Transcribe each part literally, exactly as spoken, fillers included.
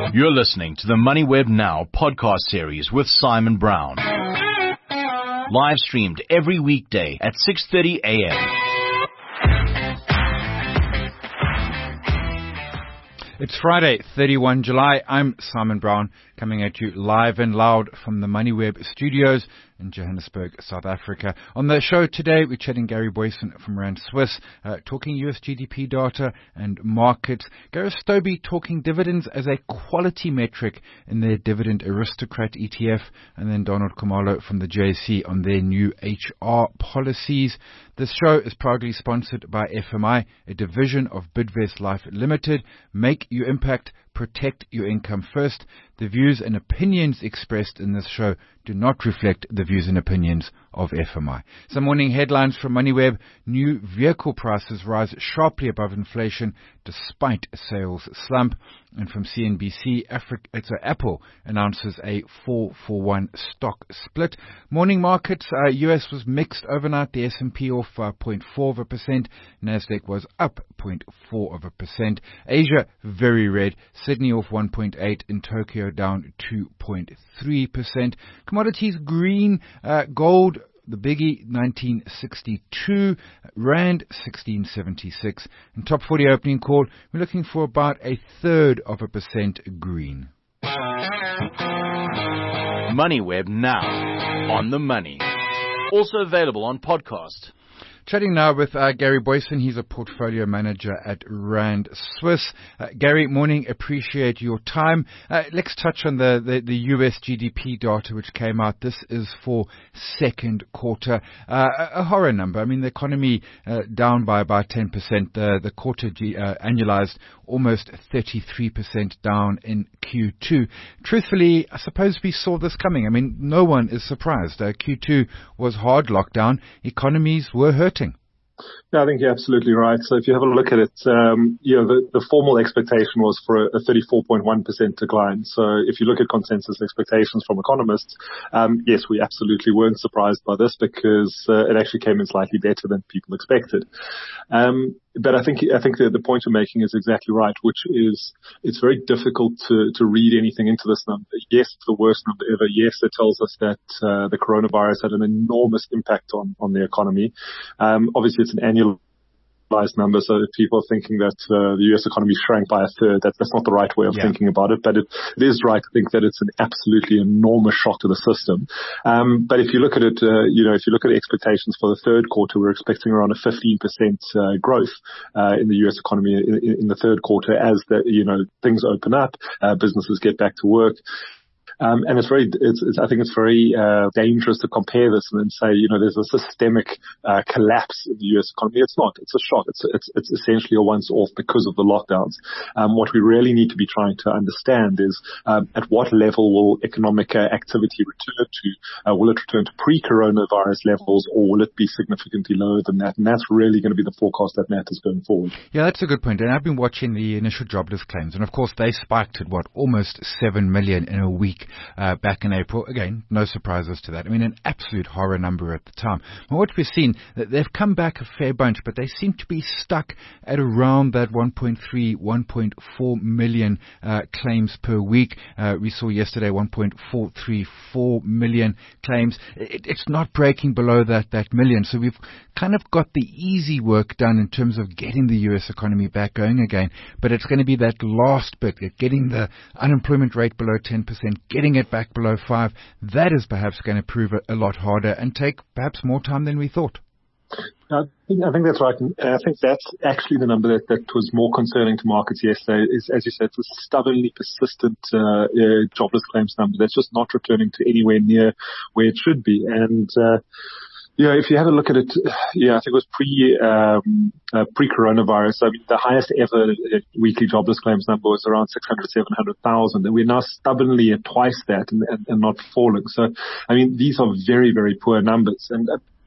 You're listening to the MoneyWeb Now podcast series with Simon Brown. Live streamed every weekday at six thirty a.m. It's Friday, thirty-first of July. I'm Simon Brown, coming at you live and loud from the MoneyWeb studios in Johannesburg, South Africa. On the show today, we're chatting Gary Boyson from Rand Swiss, uh, talking U S G D P data and markets. Gareth Stobie talking dividends as a quality metric in their Dividend Aristocrat E T F, and then Donald Khumalo from the J S E on their new H R policies. This show is proudly sponsored by F M I, a division of Bidvest Life Limited. Make your impact, protect your income first. The views and opinions expressed in this show do not reflect the views and opinions of F M I. Some morning headlines from MoneyWeb. New vehicle prices rise sharply above inflation despite a sales slump. And from C N B C, Africa, it's a Apple announces a four for one stock split. Morning markets, uh, U S was mixed overnight. The S and P off uh, zero point four of a percent. Nasdaq was up zero point four of a percent. Asia very red. Sydney off one point eight. In Tokyo down two point three percent. Commodities green. Uh, gold, the biggie, nineteen sixty-two, Rand, sixteen seventy-six. And top forty opening call, we're looking for about a third of a percent green. MoneyWeb Now, on the money. Also available on podcast. Chatting now with uh, Gary Boyson. He's a portfolio manager at Rand Swiss. Uh, Gary, morning. Appreciate your time. Uh, let's touch on the, the, the U S G D P data which came out. This is for second quarter. Uh, a, a horror number. I mean, the economy uh, down by about ten percent. The, the quarter G, uh, annualized almost thirty-three percent down in Q two. Truthfully, I suppose we saw this coming. I mean, no one is surprised. Uh, Q two was hard lockdown. Economies were hurting. Yeah, I think you're absolutely right. So if you have a look at it, um, you know, the, the formal expectation was for a, a thirty-four point one percent decline. So if you look at consensus expectations from economists, um, yes, we absolutely weren't surprised by this because uh, it actually came in slightly better than people expected. Um, but I think I think the, the point you're making is exactly right, which is it's very difficult to, to read anything into this number. Yes, it's the worst number ever. Yes, it tells us that uh, the coronavirus had an enormous impact on, on the economy. Um, obviously, it's an annual number, so if people are thinking that uh, the U S economy shrank by a third, that, that's not the right way of yeah. thinking about it, but it, it is right to think that it's an absolutely enormous shock to the system. Um, but if you look at it, uh, you know, if you look at the expectations for the third quarter, we're expecting around a fifteen percent uh, growth uh, in the U S economy in, in the third quarter as the, you know, things open up, uh, businesses get back to work. Um, and it's very, it's, it's, I think it's very uh, dangerous to compare this and then say, you know, there's a systemic uh, collapse in the U S economy. It's not. It's a shock. It's it's, it's essentially a once-off because of the lockdowns. Um, what we really need to be trying to understand is um, at what level will economic uh, activity return to? Uh, will it return to pre-coronavirus levels, or will it be significantly lower than that? And that's really going to be the forecast that matters going forward. Yeah, that's a good point. And I've been watching the initial jobless claims, and of course they spiked at what, almost seven million in a week. Uh, back in April. Again, no surprises to that. I mean, an absolute horror number at the time. Well, what we've seen, that they've come back a fair bunch, but they seem to be stuck at around that one point three, one point four million uh, claims per week. Uh, we saw yesterday one point four three four million claims. It, it's not breaking below that, that million. So we've kind of got the easy work done in terms of getting the U S economy back going again. But it's going to be that last bit, getting the unemployment rate below ten percent, getting it back below five, that is perhaps going to prove a, a lot harder and take perhaps more time than we thought. I think, I think that's right. And I think that's actually the number that, that was more concerning to markets yesterday is, as you said, it's a stubbornly persistent uh, uh, jobless claims number that's just not returning to anywhere near where it should be. And uh, Yeah, if you have a look at it, yeah, I think it was pre, um, uh, pre-coronavirus. I mean, the highest ever weekly jobless claims number was around six hundred, seven hundred thousand. And we're now stubbornly at twice that and, and, and not falling. So, I mean, these are very, very poor numbers. And uh,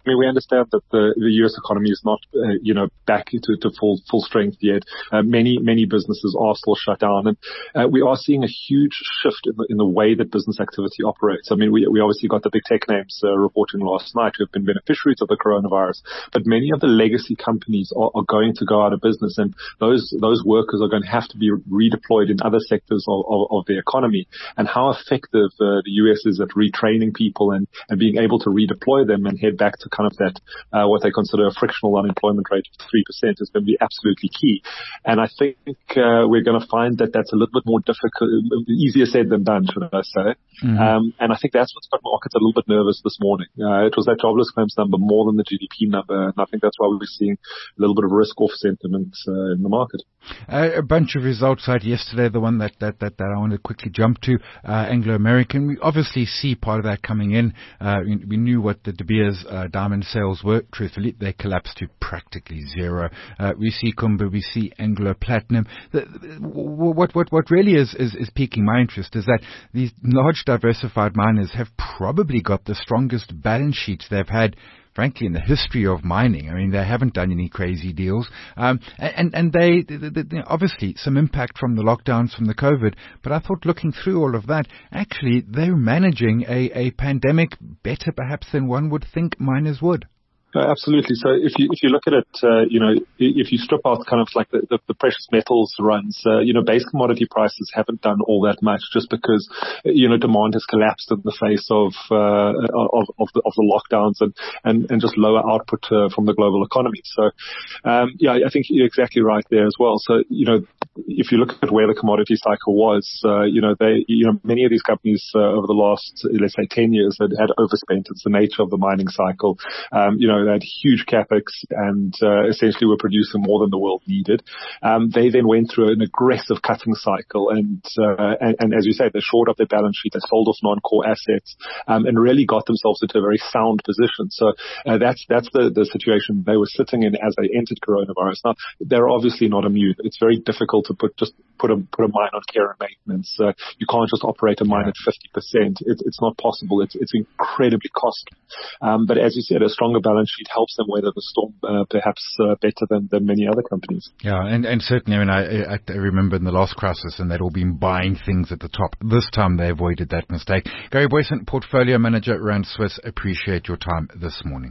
I mean, we understand that the, the U S economy is not, uh, you know, back to, to full full strength yet. Uh, many many businesses are still shut down, and uh, we are seeing a huge shift in the, in the way that business activity operates. I mean, we we obviously got the big tech names uh, reporting last night who have been beneficiaries of the coronavirus, but many of the legacy companies are, are going to go out of business, and those those workers are going to have to be redeployed in other sectors of, of, of the economy. And how effective uh, the U S is at retraining people and, and being able to redeploy them and head back to kind of that, uh, what they consider a frictional unemployment rate of three percent is going to be absolutely key. And I think uh, we're going to find that that's a little bit more difficult, easier said than done, should I say. Mm-hmm. Um, and I think that's what's got markets a little bit nervous this morning. Uh, it was that jobless claims number more than the G D P number, and I think that's why we're seeing a little bit of risk-off sentiment uh, in the market. Uh, a bunch of results out yesterday, the one that, that, that, that I want to quickly jump to, uh, Anglo-American. We obviously see part of that coming in. Uh, we, we knew what the De Beers uh, diamond sales were. Truthfully, they collapsed to practically zero. Uh, we see Kumba, we see Anglo-Platinum. The, what, what, what really is, is, is piquing my interest is that these large diversified miners have probably got the strongest balance sheets they've had, frankly, in the history of mining. I mean, they haven't done any crazy deals. Um, and, and they, they, they, obviously, some impact from the lockdowns, from the COVID. But I thought looking through all of that, actually, they're managing a, a pandemic better perhaps than one would think miners would. Uh, absolutely. So if you if you look at it, uh, you know, if you strip out kind of like the, the, the precious metals runs, uh, you know, base commodity prices haven't done all that much just because, you know, demand has collapsed in the face of uh, of of the, of the lockdowns and, and, and just lower output uh, from the global economy. So, um, yeah, I think you're exactly right there as well. So, you know, if you look at where the commodity cycle was, uh, you know, they, you know, many of these companies uh, over the last, let's say, ten years had, had overspent. It's the nature of the mining cycle. Um, you know, they had huge capex and uh, essentially were producing more than the world needed. Um, they then went through an aggressive cutting cycle, and, uh, and and as you say, they shored up their balance sheet, they sold off non-core assets, um, and really got themselves into a very sound position. So uh, that's that's the, the situation they were sitting in as they entered coronavirus. Now they're obviously not immune. It's very difficult to put just put a put a mine on care and maintenance. Uh, you can't just operate a mine yeah. at fifty percent. It, it's not possible. It's it's incredibly costly. Um, but as you said, a stronger balance sheet helps them weather the storm uh, perhaps uh, better than, than many other companies. Yeah, and, and certainly, I mean, I, I, I remember in the last crisis, and they'd all been buying things at the top. This time, they avoided that mistake. Gary Boyson, Portfolio Manager, Rand Swiss, appreciate your time this morning.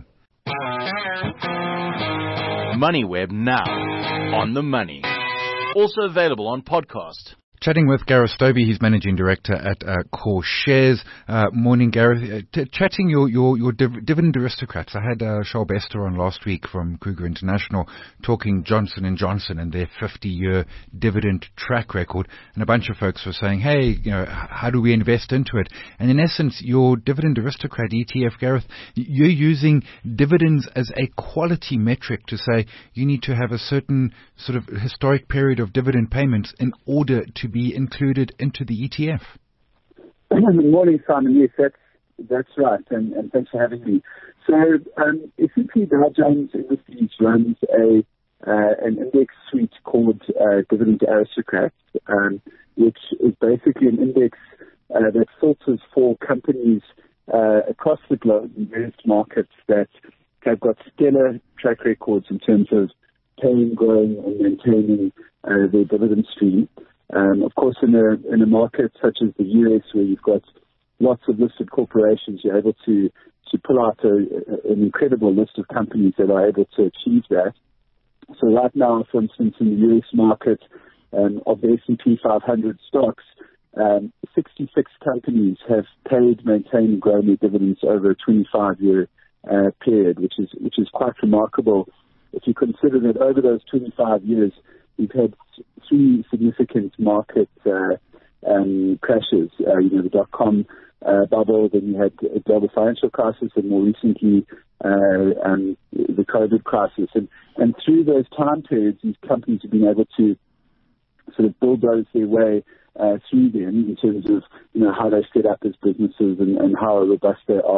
MoneyWeb now, on the money. Also available on podcast. Chatting with Gareth Stobie, he's Managing Director at uh, Core Shares. Uh, morning, Gareth. Uh, t- chatting your your, your div- dividend aristocrats. I had uh, Charles Bester on last week from Kruger International talking Johnson and Johnson and their fifty-year dividend track record. And a bunch of folks were saying, hey, you know, how do we invest into it? And in essence, your dividend aristocrat E T F, Gareth, you're using dividends as a quality metric to say you need to have a certain sort of historic period of dividend payments in order to be included into the E T F. Good morning, Simon. Yes, that's that's right, and, and thanks for having me. So, um, S and P Dow Jones Indices runs a uh, an index suite called uh, Dividend Aristocrats, um, which is basically an index uh, that filters for companies uh, across the globe in various markets that have got stellar track records in terms of paying, growing, and maintaining uh, their dividend stream. Um, of course, in a in a market such as the U S, where you've got lots of listed corporations, you're able to to pull out a, a, an incredible list of companies that are able to achieve that. So right now, for instance, in the U S market, um, of the S and P five hundred stocks, um, sixty-six companies have paid, maintained, and grown their dividends over a twenty-five year uh, period, which is which is quite remarkable. If you consider that over those twenty-five years, we've had three significant market uh, um, crashes. Uh, you know, the dot-com uh, bubble, then you had a global financial crisis, and more recently uh, um, the COVID crisis. And, and through those time periods, these companies have been able to sort of bulldoze their way uh, through them in terms of, you know, how they set up as businesses and, and how robust they are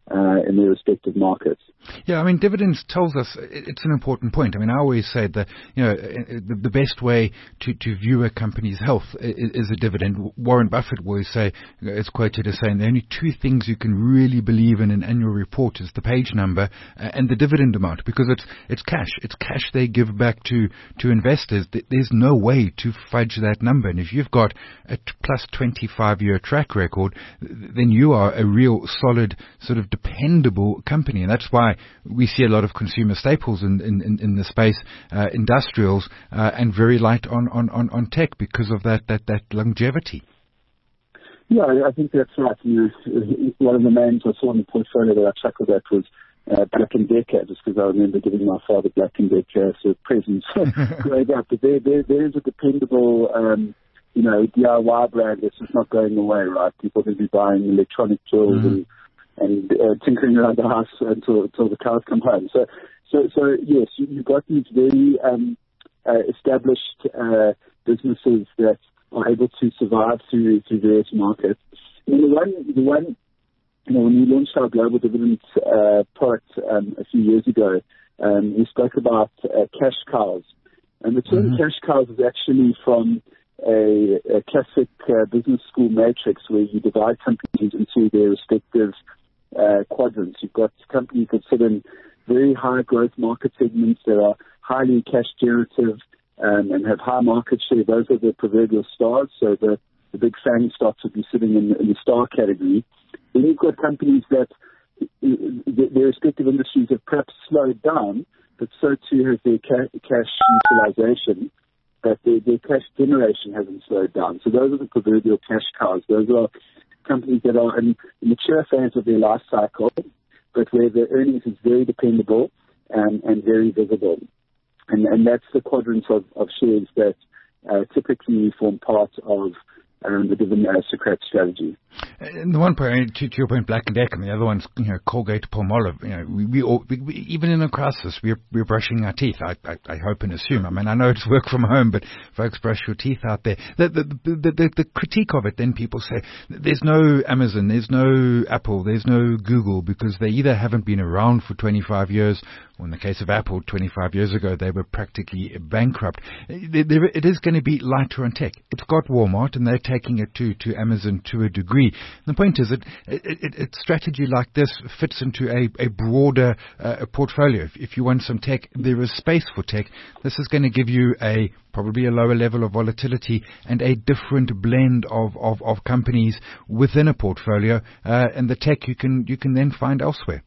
uh, in their respective markets. Yeah, I mean, dividends tells us it's an important point. I mean, I always said that, you know, the best way to, to view a company's health is a dividend. Warren Buffett will always say, it's quoted as saying, the only two things you can really believe in an annual report is the page number and the dividend amount, because it's it's cash. It's cash they give back to, to investors. There's no way to fudge that number. And if you've got a plus twenty-five year track record, then you are a real solid sort of dependable company. And that's why we see a lot of consumer staples in, in, in the space, uh, industrials, uh, and very light on, on, on, on tech because of that, that, that longevity. Yeah, I think that's right. You know, one of the names I saw in the portfolio that I chuckled at was uh, Black and Decker, just because I remember giving my father Black and Decker as a present growing up. But there, there, there is a dependable, um, you know, D I Y brand that's just not going away, right? People will be buying electronic tools mm-hmm. and and uh, tinkering around the house until, until the cows come home. So, so, so yes, you, you've got these very um, uh, established uh, businesses that are able to survive through through various markets. And the one, the one, you know, when we launched our global dividend uh, product um, a few years ago, um, we spoke about uh, cash cows, and the term mm-hmm. cash cows is actually from a, a classic uh, business school matrix where you divide companies into their respective Uh, quadrants. You've got companies that sit in very high growth market segments that are highly cash generative um, and have high market share. Those are the proverbial stars. So the, the big FANG stocks would be sitting in, in the star category. Then you've got companies that their respective industries have perhaps slowed down, but so too has their ca- cash utilization, but their, their cash generation hasn't slowed down. So those are the proverbial cash cows. Those are companies that are in the mature phase of their life cycle, but where the earnings is very dependable and, and very visible. And, and that's the quadrant of, of shares that uh, typically form part of um, the dividend aristocrat strategy. And the one point, to, to your point, Black and Decker, and the other one's, you know, Colgate, Palmolive. You know, we, we, all, we, we even in a crisis, we're we're brushing our teeth. I, I, I hope and assume. I mean, I know it's work from home, but folks, brush your teeth out there. The the the, the, the critique of it, then people say there's no Amazon, there's no Apple, there's no Google because they either haven't been around for twenty-five years, or in the case of Apple, twenty-five years ago, they were practically bankrupt. There, there, it is going to be lighter on tech. It's got Walmart, and they're taking it to to Amazon to a degree. The point is that it, it, it, strategy like this fits into a, a broader uh, portfolio. If, if you want some tech, there is space for tech. This is going to give you a probably a lower level of volatility and a different blend of, of, of companies within a portfolio. Uh, and the tech you can you can then find elsewhere.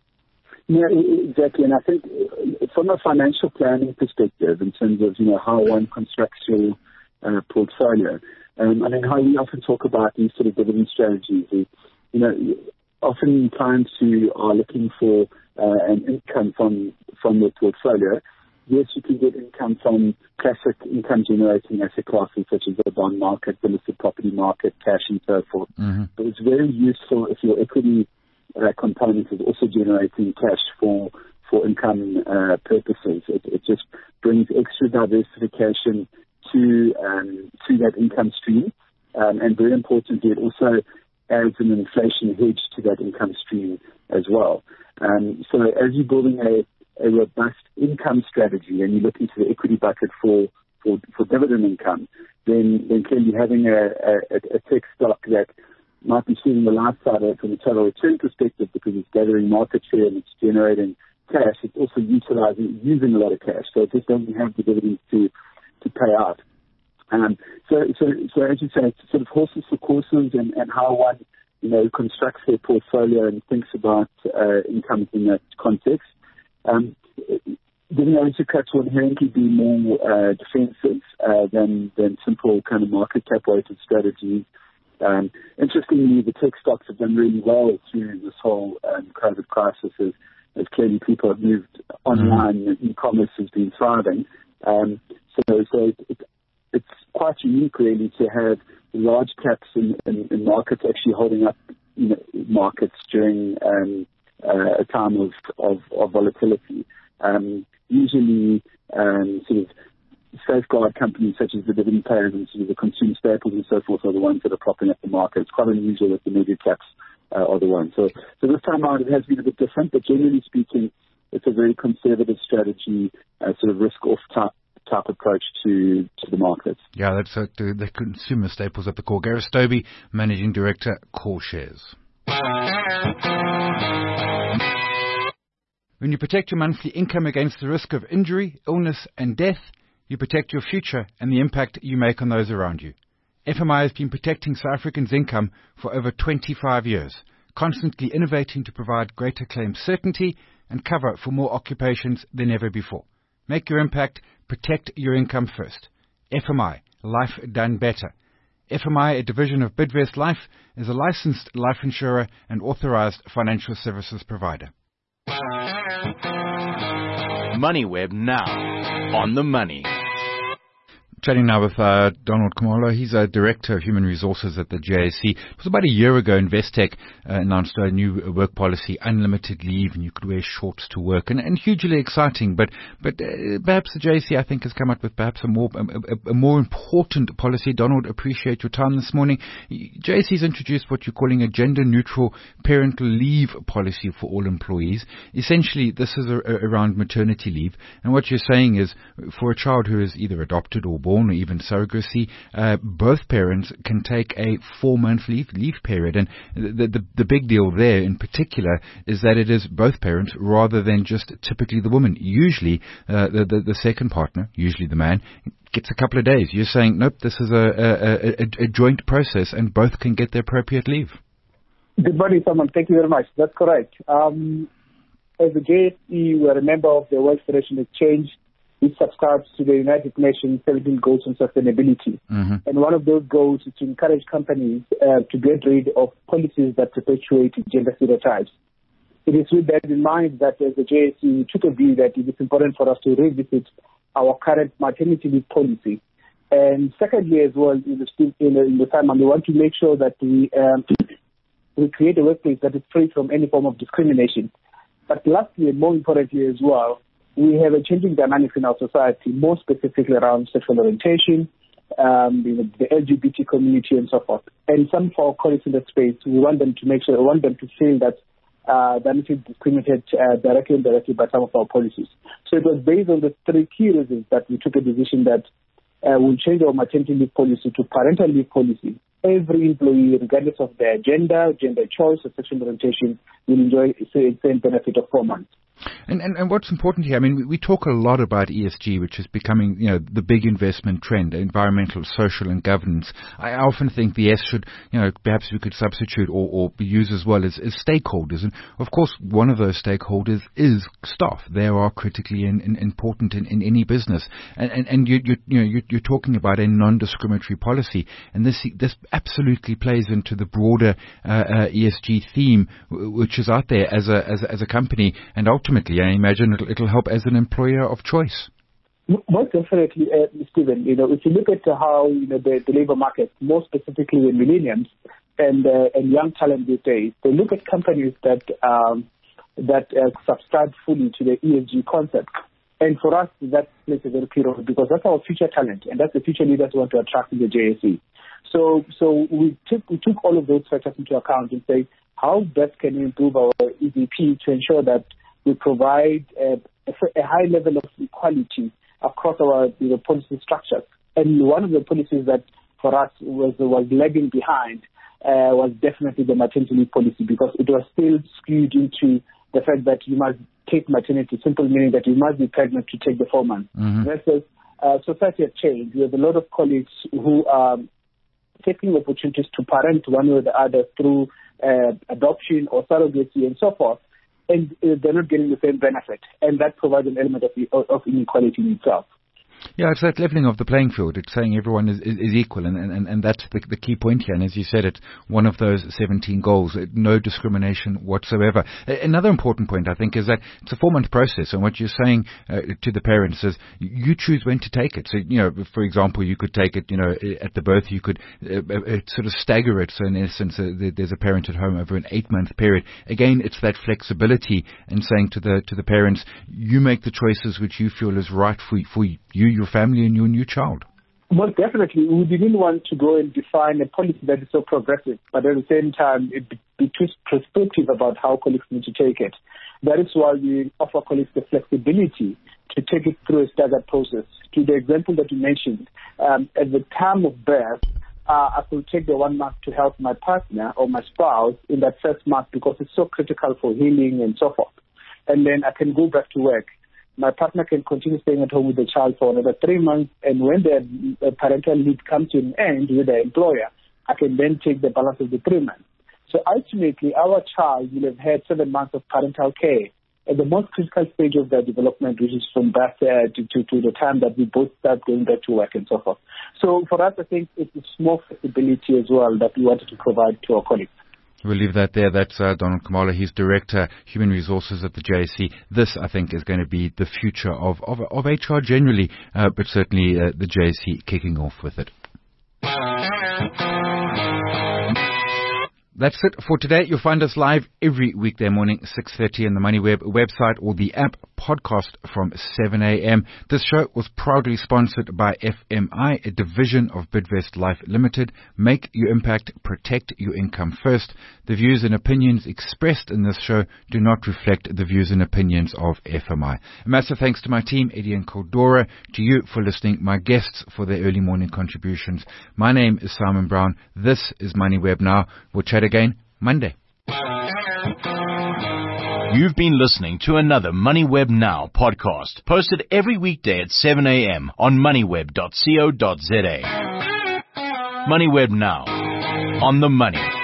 Yeah, exactly. And I think from a financial planning perspective, in terms of, you know, how one constructs your uh, portfolio, Um, I mean, how we often talk about these sort of dividend strategies is, you know, often clients who are looking for uh, an income from from their portfolio, yes, you can get income from classic income-generating asset classes such as the bond market, the listed property market, cash and so forth. Mm-hmm. But it's very useful if your equity uh, component is also generating cash for for income uh, purposes. It, it just brings extra diversification to um, to that income stream, um, and very importantly, it also adds an inflation hedge to that income stream as well. Um, so as you're building a, a robust income strategy and you're looking to the equity bucket for, for, for dividend income, then, then clearly having a, a, a tech stock that might be seeing the life side of it from a total return perspective because it's gathering market share and it's generating cash, it's also utilizing, using a lot of cash. So it just doesn't have the dividends to to pay out. Um, so, so, so as you say, it's sort of horses for courses, and, and how one, you know, constructs their portfolio and thinks about uh, income in that context. Um, Dividend aristocrats will inherently be more uh, defensive uh, than than simple kind of market cap weighted strategies. Um, interestingly, the tech stocks have done really well through this whole um, COVID crisis, as, as clearly people have moved online. Mm-hmm. E-commerce has been thriving. Um, so, so it, it's quite unique, really, to have large caps in, in, in markets actually holding up, you know, markets during um, uh, a time of, of, of volatility. Um, usually, um, sort of safeguard companies such as the dividend payers and sort of the consumer staples and so forth are the ones that are propping up the market. It's quite unusual that the mega caps uh, are the ones. So, so this time around it has been a bit different, but generally speaking, it's a very conservative strategy, uh, sort of risk-off type, type approach to, to the markets. Yeah, that's uh, the, the consumer staples at the core. Gareth Stobie, Managing Director, Core Shares. When you protect your monthly income against the risk of injury, illness and death, you protect your future and the impact you make on those around you. F M I has been protecting South Africans' income for over twenty-five years, constantly innovating to provide greater claim certainty and cover for more occupations than ever before. Make your impact, protect your income first. F M I, life done better. F M I, a division of Bidvest Life, is a licensed life insurer and authorized financial services provider. MoneyWeb now, on the money. Chatting now with uh, Donald Khumalo. He's a Director of Human Resources at the J S C. It was about a year ago, Investec uh, announced a new work policy, unlimited leave, and you could wear shorts to work, and, and hugely exciting. But but uh, perhaps the J S C, I think, has come up with perhaps a more a, a, a more important policy. Donald, appreciate your time this morning. J S C's introduced what you're calling a gender-neutral parental leave policy for all employees. Essentially, this is a, a, around maternity leave, and what you're saying is, for a child who is either adopted or born, or even surrogacy, uh, both parents can take a four-month leave leave period. And the, the the big deal there, in particular, is that it is both parents rather than just typically the woman. Usually, uh, the, the the second partner, usually the man, gets a couple of days. You're saying, nope, this is a a, a, a joint process, and both can get the appropriate leave. Good morning, Simon. Thank you very much. That's correct. Um, as a J S C, we're a member of the World Federation Exchange, which subscribes to the United Nations seventeen Goals on Sustainability. Mm-hmm. And one of those goals is to encourage companies uh, to get rid of policies that perpetuate gender stereotypes. It is with that in mind that as a J S C, we took a view that it is important for us to revisit our current maternity leave policy. And secondly, as well, in the, in the, in the time, we want to make sure that we, um, we create a workplace that is free from any form of discrimination. But lastly, and more importantly as well, we have a changing dynamics in our society, more specifically around sexual orientation, um, the, the L G B T community, and so forth. And some of our colleagues in that space, we want them to make sure, we want them to feel that uh, they're not discriminated uh, directly and indirectly by some of our policies. So it was based on the three key reasons that we took a decision that uh, we'll change our maternity leave policy to parental leave policy. Every employee, regardless of their gender, gender choice, or sexual orientation, will enjoy the same benefit of four months. And, and, and what's important here, I mean, we, we talk a lot about E S G, which is becoming, you know, the big investment trend, environmental, social, and governance. I often think the S should, you know, perhaps we could substitute or, or use as well as, as stakeholders. And, of course, one of those stakeholders is staff. They are critically in, in, important in, in any business. And, and, and you, you, you know, you're, you're talking about a non-discriminatory policy. And this this absolutely plays into the broader uh, uh, E S G theme, which is out there as a, as a, as a company. And ultimately, I imagine it'll, it'll help as an employer of choice. Most definitely, uh, Stephen. You know, if you look at how you know the, the labor market, more specifically in millennials and uh, and young talent these days, they look at companies that um, that uh, subscribe fully to the E S G concept. And for us, that plays a very key role because that's our future talent, and that's the future leaders we want to attract in the J S C. So, so we took we took all of those factors into account and say, how best can we improve our E V P to ensure that we provide a, a high level of equality across our you know, policy structures. And one of the policies that for us was was lagging behind uh, was definitely the maternity leave policy because it was still skewed into the fact that you must take maternity, simple meaning that you must be pregnant to take the four months. Mm-hmm. Versus uh, society has changed. We have a lot of colleagues who are taking opportunities to parent one way or the other through uh, adoption or surrogacy and so forth. And uh, they're not getting the same benefit. And that provides an element of, of inequality in itself. Yeah, it's that leveling of the playing field. It's saying everyone is, is, is equal, and, and, and that's the, the key point here. And as you said, it's one of those seventeen goals, no discrimination whatsoever. Another important point, I think, is that it's a four-month process, and what you're saying uh, to the parents is you choose when to take it. So, you know, for example, you could take it, you know, at the birth, you could uh, uh, sort of stagger it. So in essence, uh, there's a parent at home over an eight-month period. Again, it's that flexibility and saying to the to the parents, you make the choices which you feel is right for for you. You, your family, and your new child. Well, definitely. We didn't want to go and define a policy that is so progressive, but at the same time, it be too prescriptive about how colleagues need to take it. That is why we offer colleagues the flexibility to take it through a staggered process. To the example that you mentioned, um, at the time of birth, uh, I could take the one month to help my partner or my spouse in that first month because it's so critical for healing and so forth. And then I can go back to work. My partner can continue staying at home with the child for another three months, and when the parental leave comes to an end with the employer, I can then take the balance of the three months. So ultimately, our child will have had seven months of parental care at the most critical stage of their development, which is from birth uh, to, to, to the time that we both start going back to work and so forth. So for us, I think it's more flexibility as well that we wanted to provide to our colleagues. We'll leave that there. That's uh, Donald Khumalo. He's Director, Human Resources at the J S C. This, I think, is going to be the future of, of, of H R generally, uh, but certainly uh, the J S C kicking off with it. That's it for today. You'll find us live every weekday morning, six thirty on the MoneyWeb website or the app, podcast from seven a.m. This show was proudly sponsored by F M I, a division of Bidvest Life Limited. Make your impact, protect your income first. The views and opinions expressed in this show do not reflect the views and opinions of F M I. A massive thanks to my team, Eddie and Cordora, to you for listening, my guests for their early morning contributions. My name is Simon Brown. This is MoneyWeb Now. We'll chat again Monday. You've been listening to another MoneyWeb Now podcast, posted every weekday at seven a.m. on moneyweb dot co dot za. MoneyWeb Now, on the money.